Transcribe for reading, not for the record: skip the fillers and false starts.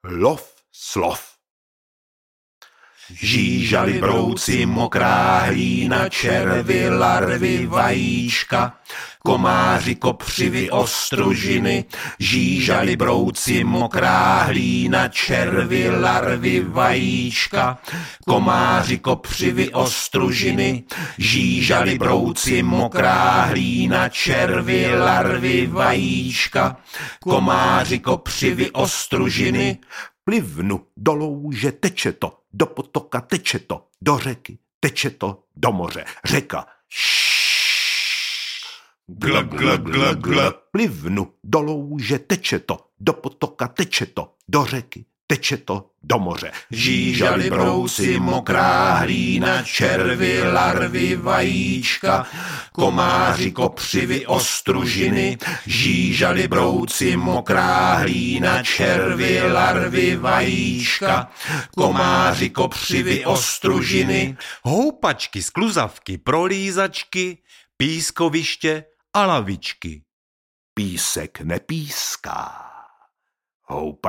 Lov slov. Žížali, brouci, mokrá hlína, červy, larvy, vajíčka, komáři, kopřivy, ostružiny. Žížali, brouci, mokrá hlína, červy, larvy, vajíčka, komáři, kopřivy, ostružiny. Žížali, brouci, mokrá hlína, červy, larvy, vajíčka, komáři, kopřivy, ostružiny. Plivnu do louže, teče to, do potoka teče to, do řeky teče to, do moře. Řeka gl, gl, gl, gl. Plivnu do louže, teče to, do potoka teče to, do řeky teče to, do moře. Žížali, brouci, mokrá hlína, červy, larvy, vajíčka, komáři, kopřivy, ostružiny. Žížali, brouci, mokrá hlína, červy, larvy, vajíčka, komáři, kopřivy, ostružiny. Houpačky, skluzavky, prolízačky, pískoviště a lavičky. Písek nepíská. Houpačky